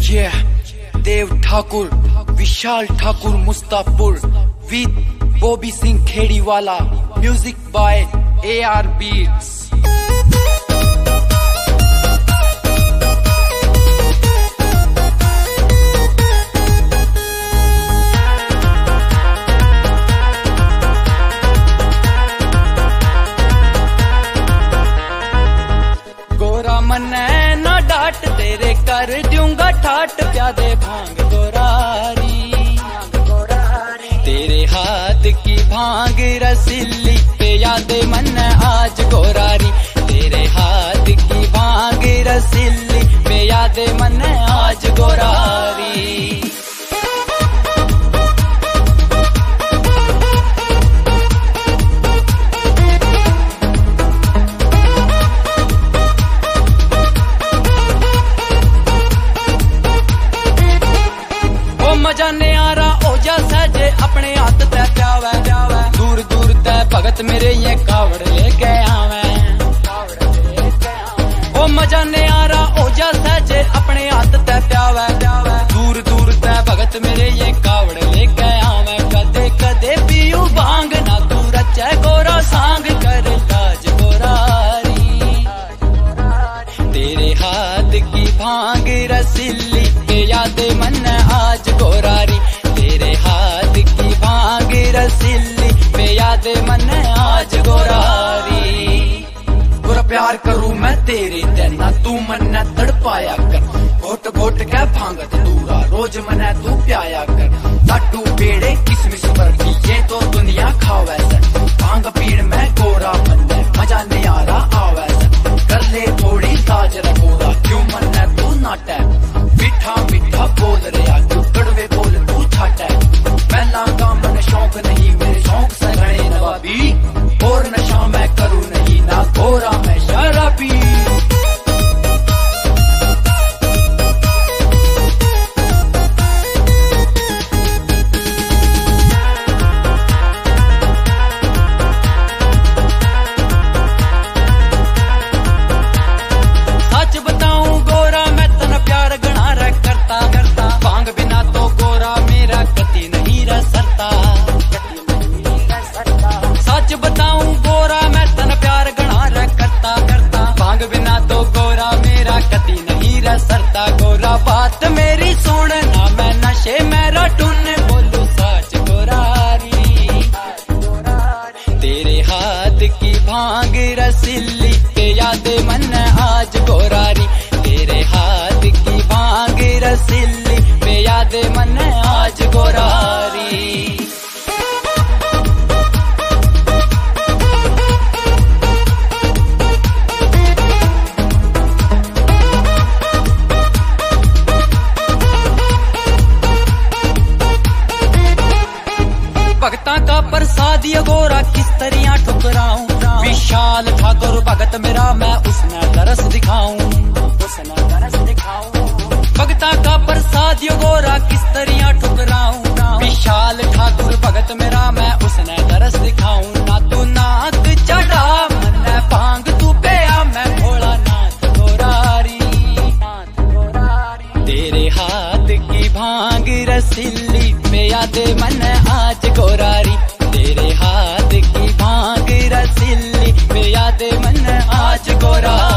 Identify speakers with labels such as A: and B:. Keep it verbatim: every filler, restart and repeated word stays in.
A: Yeah, Dev Thakur, Vishal Thakur Mustapur with Bobby Singh Khediwala. Music by A R Beats. गोरा मन्ने ना डांट तेरे कर दूंगा ठाट प्यादे भांग गोरारी तेरे हाथ की भांग रसीली पे यादे मन आज गोरारी तेरे हाथ की भांग रसीली पे यादे मन आज गोरारी मजा ने आ रहा ओ जा सहजे अपने हाथ तै प्यावे दूर दूर तै भगत मेरे ये कावड़ लेके आवे ओ मजा ने आ रहा ओ जा सहजे अपने हाथ तै प्यावे दूर दूर तै भगत मेरे ये कावड़ लेके आवे कदे कदे पीऊ भांग ना तू रचे गोरा सांग कर लाज गोरारी तेरे हाथ की भांग रसीली पे यादे मन आज गोरारी तेरे हाथ की भांग रसीली पे यादे मन आज गोरारी गोरा प्यार करूं मैं तेरे तेना तू मन तड़पाया कर घोट घोट के भांगत दूरा रोज मन तू प्याया कर लाडू पेड़े किसमिस वर्गी ये तो दुनिया खावे सर भांग पीड़ में गोरा मन मजा नहीं आ रहा आवे सर कर ले थोड़ी ताज रखोरा क्यों मन तू नाटे मीठा मीठा बोल रहा तू कड़वे बोल तू छाट है पहला का मन शौक नहीं मेरे शौक से रहे नवाबी और नशा मैं करूं नहीं ना गोरा मैं शराबी सच बताऊं गोरा मैं तना प्यार गणा रह करता करता भांग बिना तो गोरा मेरा कति नहीं रह सकता सच बताऊं गोरा मैं तन प्यार गणा रह करता करता भांग बिना तो गोरा मेरा कति नहीं रह सकता गोरा बात मेरी सुन ना मैं नशे मेरा टून बोलू सच गोरारी तेरे हाथ की भांग रसीली पे यादे मन आज गोरारी तेरे हाथ की भांग रसीली पे यादे मन आज गोरारी भगता का प्रसाद ये गोरा किस तरिया ठुकराऊं विशाल ठाकुर भगत मेरा मैं उसने दरस दिखाऊं उसने दरस दिखाऊं भगता का प्रसाद ये गोरा किस तरिया ठुकराऊं विशाल ठाकुर भगत मेरा मैं उसने दरस दिखाऊं ना तू नाक चढ़ा मन भांग तू पिया मैं भोला नाथ गोरारी तेरे हाथ की भांग रसीली पे यादे मन आज गोरारी तेरे हाथ की भांग रसीली पे यादे मन आज गोरारी